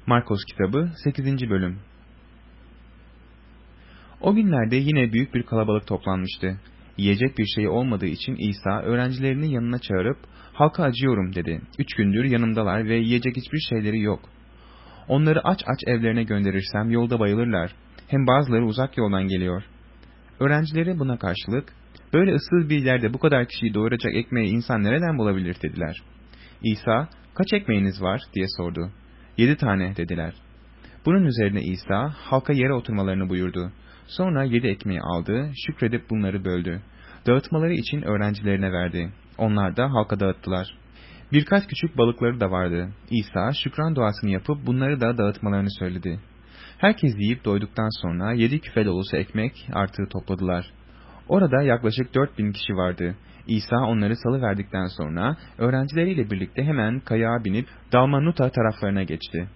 Markos kitabı 8. bölüm. O günlerde yine büyük bir kalabalık toplanmıştı. Yiyecek bir şey olmadığı için İsa öğrencilerini yanına çağırıp "Halka acıyorum" dedi. 3 gündür yanımdalar ve yiyecek hiçbir şeyleri yok. Onları aç aç evlerine gönderirsem yolda bayılırlar. Hem bazıları uzak yoldan geliyor. Öğrencileri buna karşılık, "Böyle ıssız bir yerde bu kadar kişiyi doyuracak ekmeği insan nereden bulabilir?" dediler. İsa, "Kaç ekmeğiniz var?" diye sordu. 7 tane dediler. Bunun üzerine İsa halka yere oturmalarını buyurdu. Sonra 7 ekmeği aldı, şükredip bunları böldü. Dağıtmaları için öğrencilerine verdi. Onlar da halka dağıttılar. Birkaç küçük balıkları da vardı. İsa şükran duasını yapıp bunları da dağıtmalarını söyledi. Herkes yiyip doyduktan sonra 7 küfe dolusu ekmek artığı topladılar. Orada yaklaşık 4.000 kişi vardı. İsa onları salıverdikten sonra öğrencileriyle birlikte hemen kayağa binip Dalmanuta taraflarına geçti.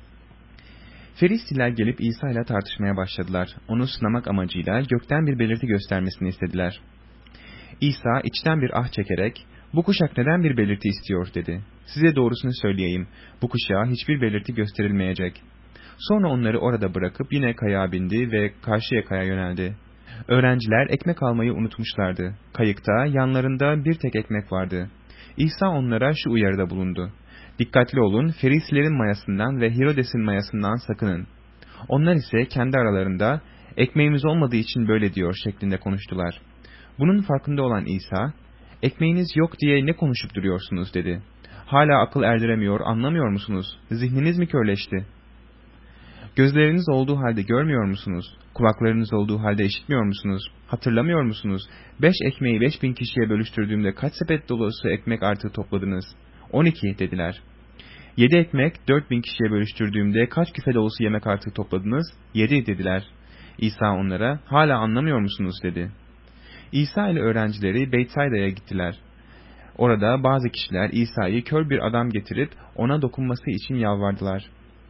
Ferisiler gelip İsa ile tartışmaya başladılar. Onu sınamak amacıyla gökten bir belirti göstermesini istediler. İsa içten bir ah çekerek, "Bu kuşak neden bir belirti istiyor?" dedi. "Size doğrusunu söyleyeyim, bu kuşağa hiçbir belirti gösterilmeyecek." Sonra onları orada bırakıp yine kayağa bindi ve karşı yakaya yöneldi. Öğrenciler ekmek almayı unutmuşlardı. Kayıkta yanlarında bir tek ekmek vardı. İsa onlara şu uyarıda bulundu: "Dikkatli olun, Ferisilerin mayasından ve Herodes'in mayasından sakının." Onlar ise kendi aralarında, "Ekmeğimiz olmadığı için böyle diyor" şeklinde konuştular. Bunun farkında olan İsa, "Ekmeğiniz yok diye ne konuşup duruyorsunuz?" dedi. "Hala akıl erdiremiyor, anlamıyor musunuz? Zihniniz mi körleşti? Gözleriniz olduğu halde görmüyor musunuz? Kulaklarınız olduğu halde işitmiyor musunuz? Hatırlamıyor musunuz? 5 ekmeği 5.000 kişiye bölüştürdüğümde kaç sepet dolusu ekmek artığı topladınız?" 12 dediler. 7 ekmek 4.000 kişiye bölüştürdüğümde kaç küfe dolusu yemek artığı topladınız? 7 dediler. İsa onlara, "Hala anlamıyor musunuz?" dedi. İsa ile öğrencileri Beytsayda'ya gittiler. Orada bazı kişiler İsa'yı kör bir adam getirip ona dokunması için yalvardılar.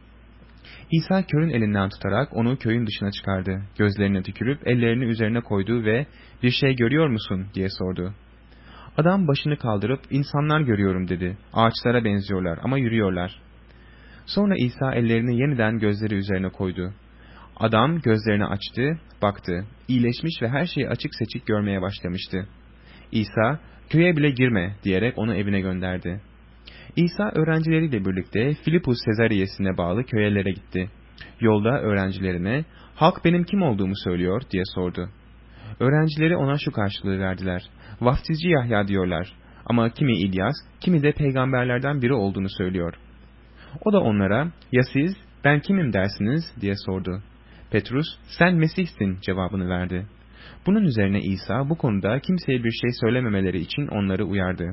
İsa körün elinden tutarak onu köyün dışına çıkardı. Gözlerine tükürüp ellerini üzerine koydu ve "Bir şey görüyor musun?" diye sordu. Adam başını kaldırıp "İnsanlar görüyorum" dedi. "Ağaçlara benziyorlar ama yürüyorlar." Sonra İsa ellerini yeniden gözleri üzerine koydu. Adam gözlerini açtı, baktı. İyileşmiş ve her şeyi açık seçik görmeye başlamıştı. İsa, "Köye bile girme" diyerek onu evine gönderdi. İsa öğrencileriyle birlikte Filipus Sezariyesine bağlı köylere gitti. Yolda öğrencilerine, "Halk benim kim olduğumu söylüyor" diye sordu. Öğrencileri ona şu karşılığı verdiler: "Vaftizci Yahya diyorlar ama kimi İlyas, kimi de peygamberlerden biri olduğunu söylüyor." O da onlara, "Ya siz, ben kimim dersiniz?" diye sordu. Petrus, "Sen Mesih'sin" cevabını verdi. Bunun üzerine İsa bu konuda kimseye bir şey söylememeleri için onları uyardı.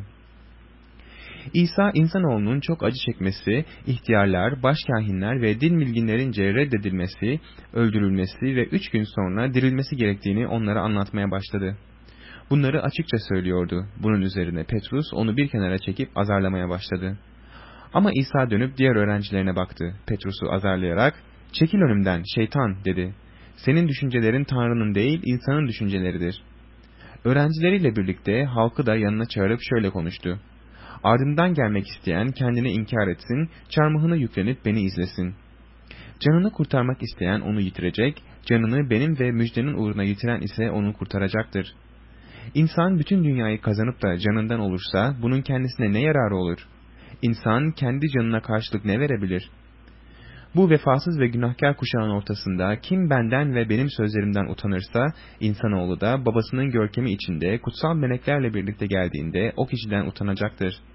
İsa, insanoğlunun çok acı çekmesi, ihtiyarlar, başkâhinler ve din bilginlerince reddedilmesi, öldürülmesi ve 3 gün sonra dirilmesi gerektiğini onlara anlatmaya başladı. Bunları açıkça söylüyordu. Bunun üzerine Petrus onu bir kenara çekip azarlamaya başladı. Ama İsa dönüp diğer öğrencilerine baktı. Petrus'u azarlayarak, "Çekil önümden şeytan" dedi. "Senin düşüncelerin Tanrı'nın değil, insanın düşünceleridir." Öğrencileriyle birlikte halkı da yanına çağırıp şöyle konuştu: "Ardımdan gelmek isteyen kendini inkar etsin, çarmıhına yüklenip beni izlesin. Canını kurtarmak isteyen onu yitirecek, canını benim ve müjdenin uğruna yitiren ise onu kurtaracaktır. İnsan bütün dünyayı kazanıp da canından olursa bunun kendisine ne yararı olur? İnsan kendi canına karşılık ne verebilir? Bu vefasız ve günahkar kuşağın ortasında kim benden ve benim sözlerimden utanırsa, insanoğlu da babasının görkemi içinde kutsal meleklerle birlikte geldiğinde o kişiden utanacaktır.